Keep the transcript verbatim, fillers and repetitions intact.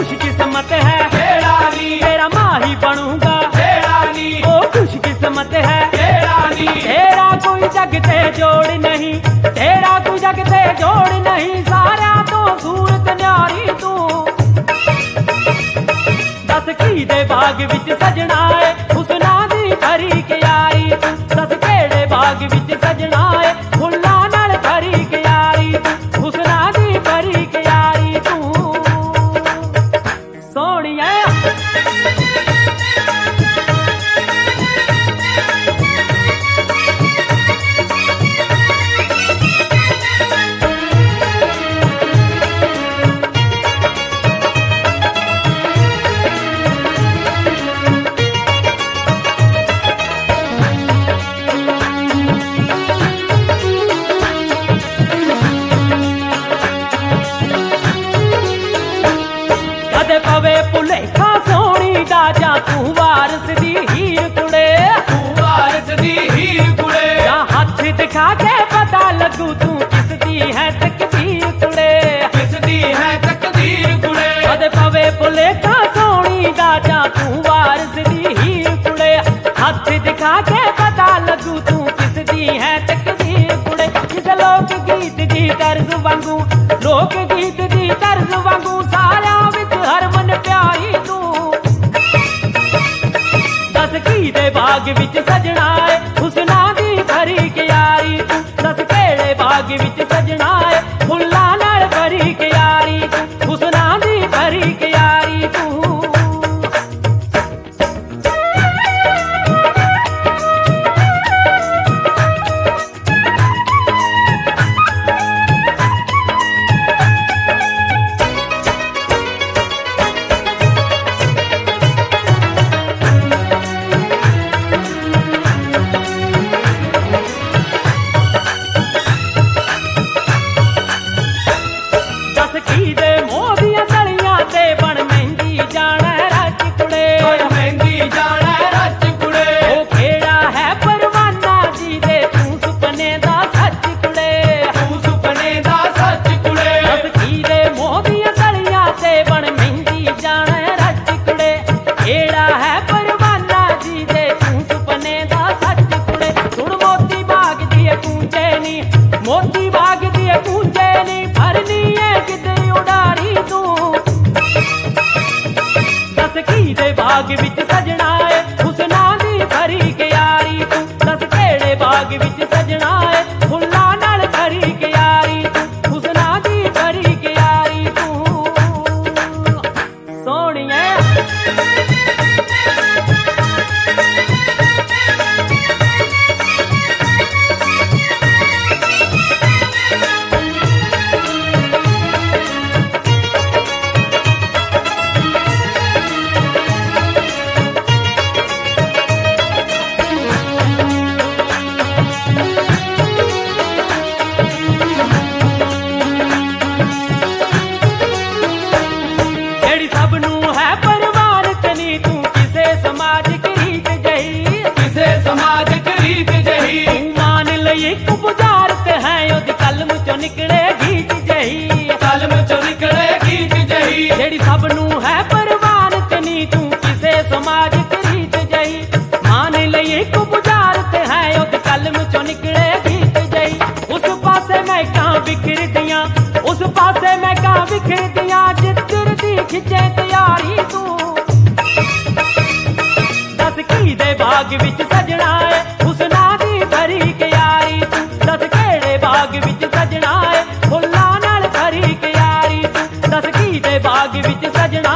खुशकिस्मत है तेरा नी, तेरा माही बनूंगा तेरा नी, ओ खुशकिस्मत है तेरा नी, तेरा कोई जगते जोड़ नहीं, तेरा कोई जगते जोड़ नहीं, सारा तो सूरत न्यारी तू। दस की दे बाग विच सजना है हुस्ना दी भरी के यारी तू, दस केड़े बाग विच सजना है फुल्लां नाल भरी के यारी तू, हुस्ना दी भरी के यारी तू सोहणिया। कदे पवे भुलेखा सोहणी दा जा तू वारस दी हीर कुड़े, तू वारिस दी हीर कुड़े, या हथ दिखा के पता लगू तू किस दी है तकदीर कुड़े। किस दी है तकदीर कुड़े, कदे पवे भुलेखा सोहणी दा जा तू वारस दी हीर कुड़े, हथ दिखा के पता लगू तू किस दी है तकदीर कुड़े। किस लोक गीत दी तर्ज वांगू, लोक गीत दी तर्ज वांगू सारा विच हरमन प्यारी तू। दस की दे बाग विच सजना है हुस्ना दी भरी के यारी तू, दस केड़े बाग विच सजना है फुल्लां नाल भरी के यारी तू, हुस्ना दी भरी के यारी तू। दस की दे मोदियां तलियां ते बन महंगी जाना रच कुड़े, बड़ महंगी जाना रच कुड़े, ओ केड़ा है परवाना जी दे तू सुपने दा सच कुड़े। तू सुपने दा सच कुड़े, दस की दे मोदियां तलियां ते बन महंगी जाना रच कुड़े, केड़ा है परवाना जी दे तू सुपने दा सच कुड़े। सुन मोती बाग दी कूंजे नी, मोती बाग दी कूंजे नी, भरनी है किते उडारी तू। दस की दे बाग विच सजना है हुस्ना दी भरी के यारी तू, दस केड़े बाग विच सजना है फुल्लां नाल भरी के यारी तू, हुस्ना दी भरी के यारी तू सोहणिया। ਜਿਹੜੀ ਸਭ ਨੂੰ ਹੈ ਪਰਵਾਨਤ ਨੀ ਤੂੰ ਕਿਸੇ ਸਮਾਜਿਕ ਰੀਤ ਜਹੀ, किसे समाजिक रीत जही, ਤੂੰ ਮਾਨ ਲਈ ਇੱਕ ਬੁਝਾਰਤ ਹੈ ਉਹਦੀ ਕਲਮ ਚੋਂ ਨਿਕਲੇ ਗੀਤ ਜਹੀ। कलम चो निकले गीत जही, ਜਿਹੜੀ ਸਭ ਨੂੰ ਹੈ ਪਰਵਾਨਤ ਨੀ ਤੂੰ ਕਿਸੇ ਸਮਾਜਿਕ ਰੀਤ ਜਹੀ, ਮਾਨ ਲਈ ਇੱਕ ਬੁਝਾਰਤ ਹੈ ਉਹਦੀ ਕਲਮ ਚੋਂ ਨਿਕਲੇ ਗੀਤ ਜਹੀ। ਉਸ ਪਾਸੇ ਮੈਂ ਕਾਂ ਵਿਖਰਦੀਆਂ, ਉਸ ਪਾਸੇ ਮੈਂ ਕਾਂ ਵਿਖਰਦੀਆਂ, ਜਿੱਧਰ ਦੀ ਖਿੱਚੇ ਤਿਆਰੀ ਤੂੰ। दस की दे बाग विच सजना है हुस्ना दी भरी के यारी तू, दस केड़े बाग विच सजना है फुल्लां नाल भरी के यारी तू, दस की दे बाग विच सजना